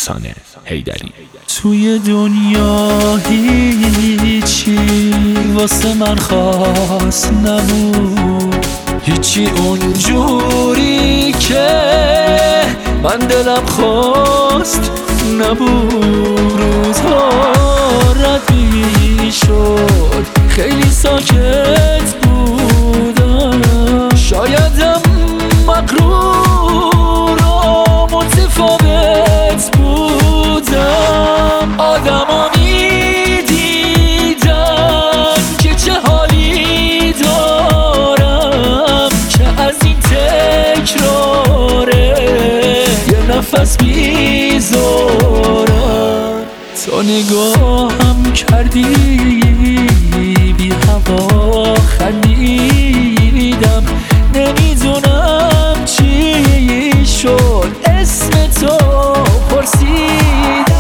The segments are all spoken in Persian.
احسان حیدری. توی دنیا هیچی واسه من خاص نبود، هیچی اونجوری که من دلم خواست نبود. روزها رد میشد خیلی ساکت بودم، شایدم مغرور و متفاوت بودم. آدما میدیدن که چه حالی دارم که از این تکراره یه نفس میذارم. تا نگاهم کردی بی هوا خندیدم، نمیدونم چی شد اسم تو پرسیدم.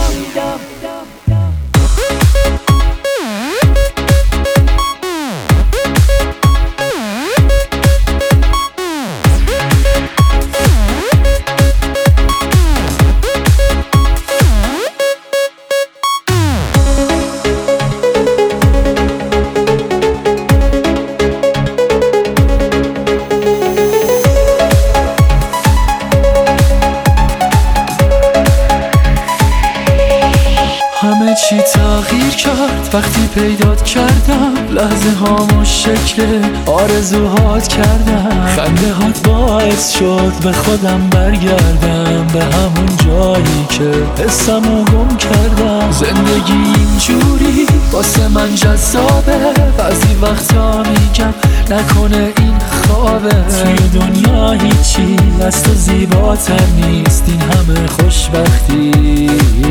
همه چی تغییر کرد وقتی پیدات کردم، لحظه هامو شکل آرزوهات کردم. خنده هات باعث شد به خودم برگردم، به همون جایی که حسمو گم کردم. زندگی اینجوری واسه من جذابه، بعضی وقتا میگم نکنه این خوابه. توی دنیا هیچی از تو زیباتر نیست، این همه خوشبختی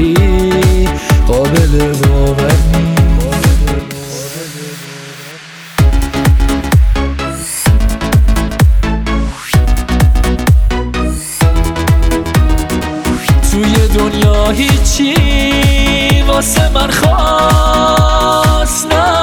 قابل باور نیست. توی دنیا هیچی واسه من خاص